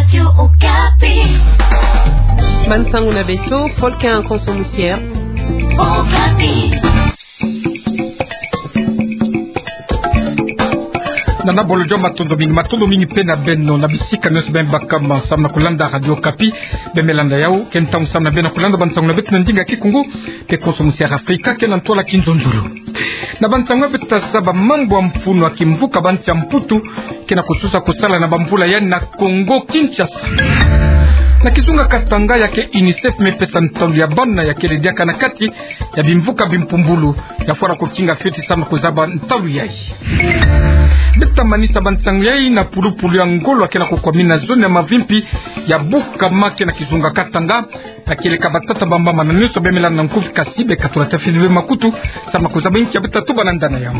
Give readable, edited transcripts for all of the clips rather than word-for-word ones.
Radio Okapi. Bansangu na beto, Folka en consommusière. Okapi. Nana bolojo matondo mingi pena benno na bisika nyos ben bakama samna kulanda Radio Okapi bemelanda yao kenta samna bena kulanda bansangu na beto ndinga kikungu te consommusière Afrika kena ntola kinzonzulu na bansangu beta saba mambo mfuno akimvuka banti ya mputu kena kususa kusala na bambula ya na Kongo Kinshasa na kizunga katanga yake UNICEF mepesa ntalu ya bana ya kele diaka na kati ya bimvuka bimpumbulu ya fora kukinga feti sama kuzaba ntalu yai beta manisa bansangu yai na pulupulu ya ngolo akena kukwamina zone ya mavimpi ya buka make na kizunga katanga na kele kabatata bambama na nyuso bemela na nkufi kasibe katula tafidwe makutu sama kuzaba inki ya beta tuba na ndana ya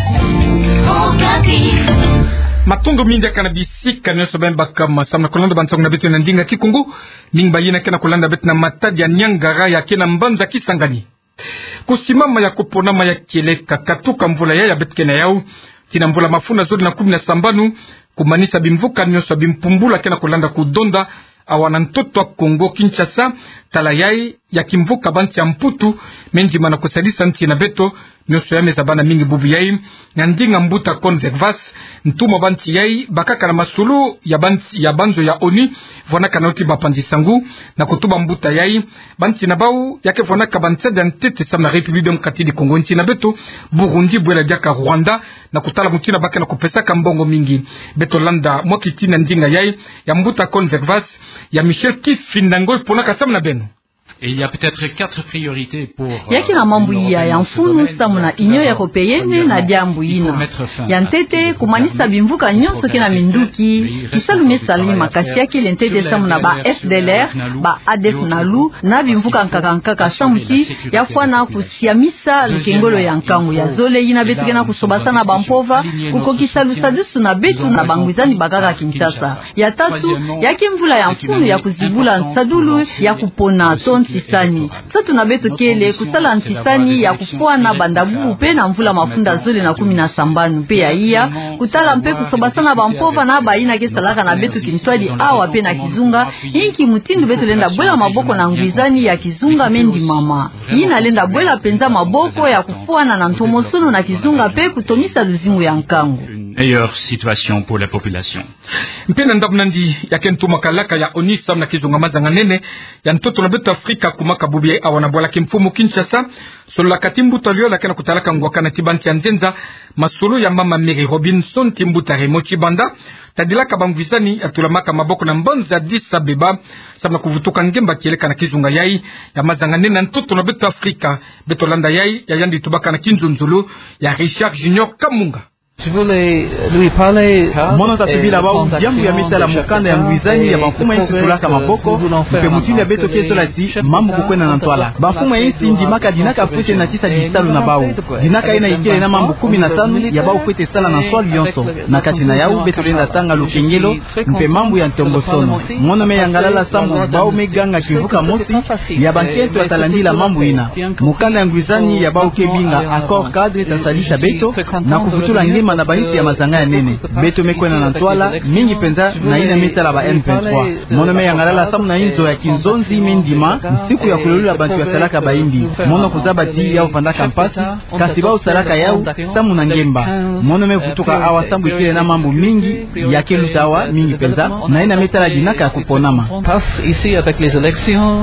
matondo mingi ya kanabisika nyoso bemba kama samna kulanda bansangu na betu na ndinga kikungu mingi bayina kena kulanda betu na matadi ya nyangara ya kena mbanza kisangani kusimama ya kuponama ya keleka katuka mvula ya betu kena yao tina mvula mafuna zodi na 10 kumanisa bimvuka nyoso bimpumbula kena kulanda kudonda awana ntoto wa Kongo Kinshasa tala yai ya kimvuka banti ya mputu menji mana kusalisa nti na beto nyoso ya meza bana mingi bubu yai nyandinga mbuta conservas ntumo banti yai bakaka na masulu ya banti ya banzo ya oni vona kanauti bapanzi sangu na kutuba mbuta yai banti na bau yake vona kabanti ya ntete sa na République démocratique du Congo nti na beto Burundi bwela diaka Rwanda na kutala mutina baka na kupesa kambongo mingi beto landa mwakiti na ndinga yai ya mbuta conservas ya Michel Kifindango pona kasam na beno. Et il y a peut-être 4 priorités pour yaki na mambo ya mfunu samuna Union Européenne na diambu ina ya ntete kumanisa bimvuka nyonso kina minduki tusalume salimi makasi yake lentete samuna ba FDLR ba ADF nalu na bimvuka nkaka samuti ya fwana kusiamisa lukengolo ya nkangu ya zole ina betu kena kusobasana bampova kukokisa lusadusu na betu na bangwizani bakaka Kinshasa ya tatu yaki mvula ya mfunu ya kuzibula nsadulu ya kupona ntisani tatu na beto kele kusala ntisani ya kufuana bandabu pe na mvula mafunda zole na 17 pe ya iya kutala mpe kusobasana bampova na baina kesalaka na beto kintwali awa pe na kizunga inki mutindu beto lenda bwela maboko na ngwizani ya kizunga mendi mama ina lenda bwela penza maboko ya kufuana na ntomosono na kizunga pe kutomisa luzimu ya nkangu meilleure situation pour la population. Mpena ndabnandi ya kentu makalaka ya onisa na kizunga mazanga nene ya ntoto na beto Afrika kumaka bubi awana bwala kimfumu Kinshasa solo la katimbu taliola kana kutalaka ngwaka na tibanti ya nzenza masolo ya mama Mary Robinson timbuta remochi banda tadilaka bangwizani atulamaka maboko na mbanza Addis Abeba sabna kuvutuka ngemba kieleka na kizunga yai ya mazanga nene na ntoto na beto Afrika beto landa yai ya yandi tubaka na kinzunzulu ya Richard Junior Kamunga. Je voulais lui parler mwana tatubila ba jambu ya mitala mukanda ya ngwizani ya bafuma isi tulaka maboko mpe mutini ya beto kesola ti mambo kukwena na ntwala bafuma isi ndimaka dinaka fute na tisa digisalu na bau dinaka ina ikele na mambo 15 ya bau fute sala na swali yonso na kati na yau beto lenda tanga lukengelo mpe mambo ya ntombosono mwana me yangalala sambu bau meganga kivuka mosi ya banketo ya talandila mambo ina mukanda ya ngwizani ya bau kebinga accord cadre tasalisha beto na kuvutula ngema na baiti ya mazanga ya nene beto mekwena na ntwala mingi penza na ina mitala ba M23 mono me yangalala samu na inzo ya kinzonzi mindima siku ya kululula bantu ya salaka baimbi mono kuzaba ti ya ufanda kampasi kasi ba usalaka yao samu na ngemba mono me kutuka awa sambu ikile na mambo mingi ya kelutawa mingi penza na ina mitala dinaka ya kuponama passe ici avec les élections.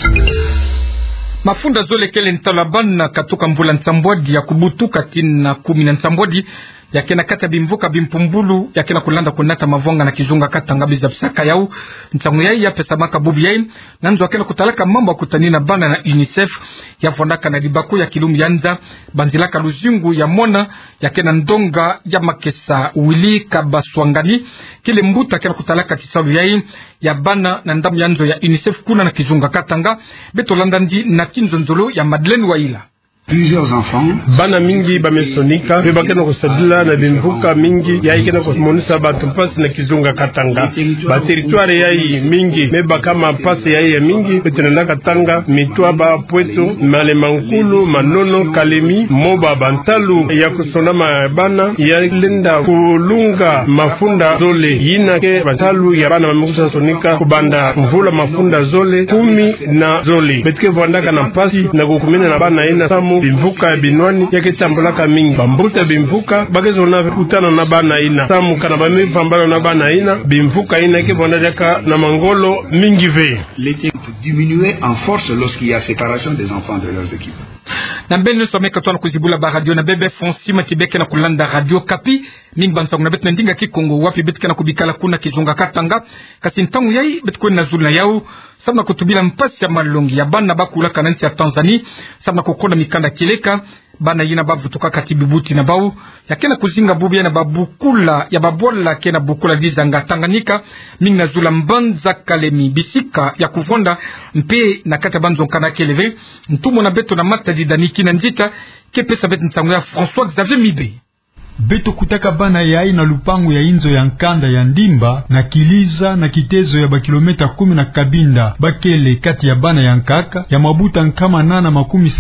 Mafunda zole kele ntalabana katuka mvula nsambwadi ya kubutuka tina 10 nsambwadi ya kena kata bimvuka bimpumbulu ya kena kulanda kunata mavonga na kizunga kata ngabiza psaka yau ntangu yai ya pesa maka bubu yai nanzo akena kutalaka mambo kutanina bana na UNICEF ya fondaka na libaku ya kilum yanza banzilaka luzingu ya mona ya kena ndonga ya makesa wili kabaswangani kile mbuta kena kutalaka kisalu yai ya bana na ndamu yanzo ya UNICEF kuna na kizunga katanga beto landandi na kinzonzolo ya Madeleine Waila. Plusieurs enfants bana mingi bamesonika pe bakena kosadila na bimvuka mingi ya ikena komonisa batu pasi na Kizunga Katanga ba territoire ya mingi me bakama pasi ya mingi petena Katanga Mitwaba Pweto Malemankulu Manono Kalemi Moba Bantalu ya kusonama bana ya lenda kulunga mafunda zole yina ke Bantalu ya bana mamukusa sonika kubanda mvula mafunda zole 10 na zole betike vandaka na pasi na kukumina na bana ina samu bimvuka binwani yake chambulaka mingi bambuta bimvuka bakezona kutana na bana ina samu kana bamefambana na bana ina bimvuka ina ke vandaka na mangolo mingi ve l'été pour diminuer en force lorsqu'il y a séparation des enfants de leurs équipes. Na mbele someka twana kuzibula ba radio na bebe fonsi matibeke na kulanda radio Kapi ning bantangu na bet na ndinga Kikongo wapi betka na kubikala kuna Kizunga Katanga kasi ntangu yai betko na zulna yao sabna kutubila mpasi ya malongi ya bana bakula kanansi ya Tanzania sabna kukonda mikanda kileka bana yina bavutuka katibibuti na bau yakena kuzinga bubia na babukula ya babola kena bukula dizanga Tanganyika minga zula mbanza Kalemi bisika ya kuvonda mpe na kata banzo kana keleve ntumo na beto na mata didaniki na njita kepesa bet ntangu ya François Xavier Mibe beto kutaka bana yai na lupangu ya inzo ya nkanda ya ndimba na kiliza na kitezo ya bakilometa 10 na kabinda bakele kati ya bana ya nkaka ya mabuta nkama nana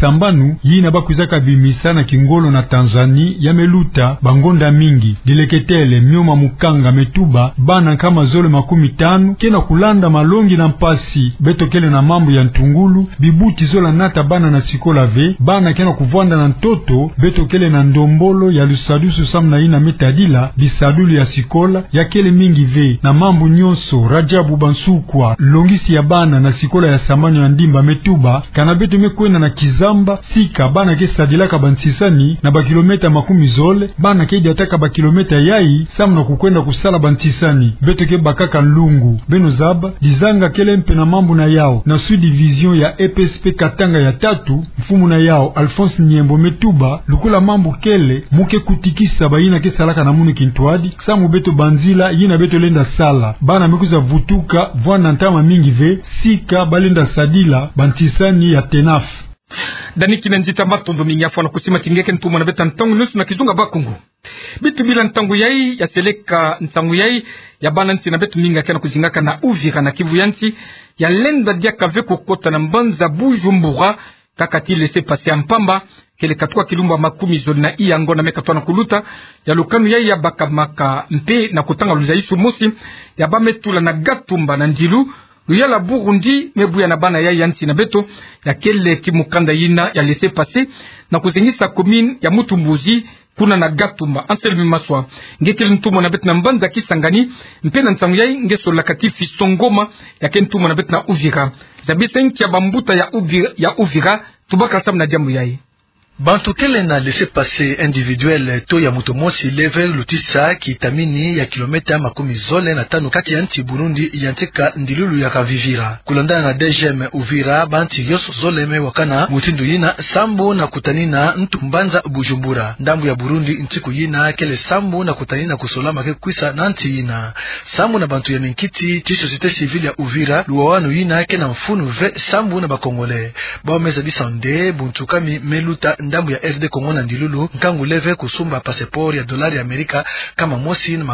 10 yina bakuzaka bimisa na Kingolo na Tanzania ya meluta bangonda mingi dileketele myoma mukanga metuba bana kama zole 15 kena kulanda malongi na mpasi beto kele na mambo ya ntungulu bibuti zola nata bana na sikola ve bana kena kuvanda na ntoto beto kele na ndombolo ya lusadusu samna ina metadila bisadulu ya sikola ya kele mingi ve na mambu nyonso Rajabu Bansukwa longisi ya bana na sikola ya samani ya ndimba metuba kana beto mekwena na Kizamba sika bana ke sadilaka bantisani na bakilometa 10 zole bana ke diataka bakilometa yai samna kukwenda kusala bantisani beto ke bakaka lungu beno zaba dizanga kele mpe na mambu na yao na subdivision ya EPSP Katanga ya 3 mfumu na yao Alphonse Nyembo metuba lukula mambu kele muke kutikisa bayina ke salaka na munu kintwadi samu beto banzila yina beto lenda sala bana mekuza vutuka vwana ntama mingi ve sika balenda sadila bantisani ya tenaf daniki na njita matondo mingi afwana kusima tingeke ntuma na beta ntangu nusu na Kizunga Bakungu bitu bila ntangu yai ya seleka ntangu yai ya bana nti na betu minga kena kuzingaka na Uvira na Kivu yanti ya lenda dia kave kokota na mbanza Bujumbura kakati lese pasi ya mpamba kele katua kilumba 10 zoli na iyango na meka twana kuluta ya lukanu ya bakamaka mpe na kutanga luzaisu mosi ya bametula na Gatumba na Ndilu luyala Burundi mebuya na bana ya yanti na beto ya kele kimukanda yina ya lese pase na kuzengisa commune ya Mutumbuzi kuna na Gatumba Anselmi Maswa ngekele ntumo na betu na mbanza Kisangani mpe na ntangu yai ngeso lakatifi Songoma ya ke ntumo na betu na Uvira zabisa inki ya bambuta ya Uvira tubaka sam na jambu yai bantu kele na laissez-passer individuel to ya mutomosi leve lutisa kitamini ya kilometa 10 zole na 5 kati ya nchi Burundi yantika ndilulu ya kavivira kulondana na DGM Uvira banti yoso zoleme wakana mutindu yina sambu na kutanina ntumbanza Bujumbura ndambu ya Burundi ntiku yina kele sambu na kutanina kusolama ke kwisa na nti yina sambu na bantu ya minkiti ti societe civile ya Uvira luwawanu yina ke na mfunu ve sambu na bakongole baomeza bisande buntu kami meluta ndambu ya RD Kongo na ndilulu nkangu leve kusumba passport ya dolari ya Amerika kama mosi na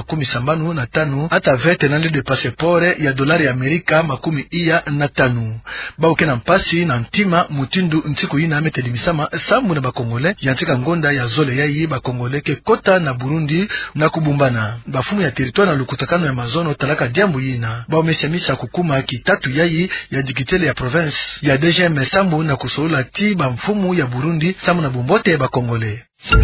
15 hata vete na de passport ya dolari ya Amerika 15 bauke na mpasi na ntima mutindu ntiku yina ametelimisama sambu na bakongole yantika ngonda ya zole yayi bakongole ke kota na Burundi na kubumbana bafumu ya territoire na lukutakano ya mazono talaka diambu yina baomesemisa kukuma kitatu yayi ya digitele ya province ya DGM sambu na kusola ti ba mfumu ya Burundi sambu na bumbote bakongole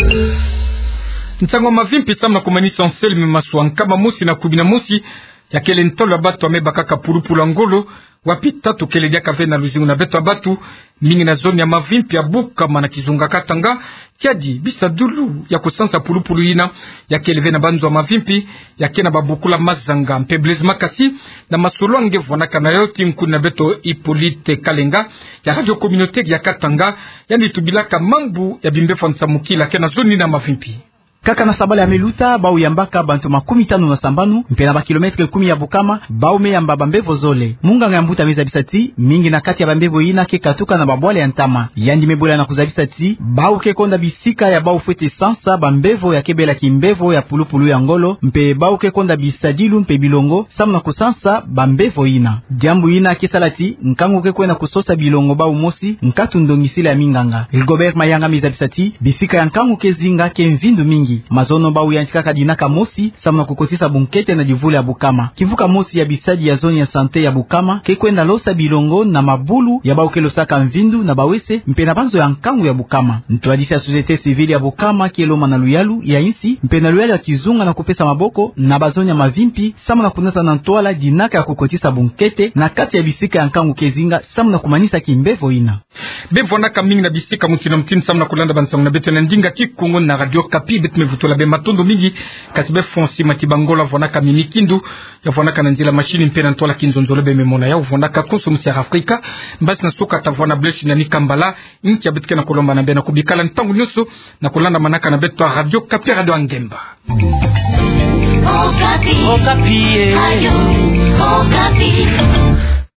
ntango mavimpi samna kumanisa Anselmi Maswa kama musi na kubina musi ya kele ntolo abatu amebakaka purupula ngolo wapi tatu kele dia kave na luzingu na beto abatu mingi na zoni ya mavimpi ya Bukama na Kizunga Katanga kiadi bisa dulu ya kusansa purupulu yina ya kele ve na banzo wa mavimpi ya kena babukula mazanga mpeblezi makasi na masolo angevu na kanayoti mkuni na beto Hippolyte Kalenga ya radio communautaire ya Katanga yani tubilaka mambu ya bimbefa nsamukila kena zoni na mavimpi Kaka na Sabale ya Meluta bau yambaka bantu 57 mpena ba kilometre 10 ya Bukama bau meyamba bambevo zole munga ya mbuta mezabisati mingi na kati ya bambevo ina ke katuka na babwale ya ntama yandi mebola na kuzabisati bau ke konda bisika ya bau fete sansa bambevo ya kebela kimbevo ya pulupulu ya ngolo mpe bau ke konda bisadilu mpe bilongo samna kusansa bambevo ina diambu ina kesalati nkangu ke kwena kusosa bilongo bau mosi nkatu ndongisile ya minganga Rigobert Mayanga mezabisati bisika ya nkangu ke zinga ke mvindu mingi mazono bau yantika dinaka mosi samna kukotisa bunkete na divule ya Bukama kivuka mosi ya bisadi ya zoni ya sante ya Bukama ke kwenda losa bilongo na mabulu ya bau ke losaka mvindu na bawese mpena banzo ya nkangu ya Bukama ntwadisi ya societe civile ya Bukama kieloma na luyalu ya insi mpena luyalu ya kizunga na kupesa maboko na bazoni ya mavimpi samna kunata na ntwala dinaka ya kukotisa bunkete na kati ya bisika ya nkangu kezinga samna kumanisa kimbevo ina bevo na kamingi na bisika mutino mtini samna kulanda bansang na beto na ndinga kikungu na Radio Kapi betme vutola be matondo mingi katibe fonsi matibangola vonaka mimikindu ya vonaka nanzila machine mpena ntola kinzonzolo be memona ya vonaka konsumsi ya Afrika mbasi na soka tavona bleshi na nikambala inki ya betke na kolomba na bena kubikala ntangu nyoso na kulanda manaka na beto Radio Kapi Radio Angemba Okapi. Okapi. Radio Okapi.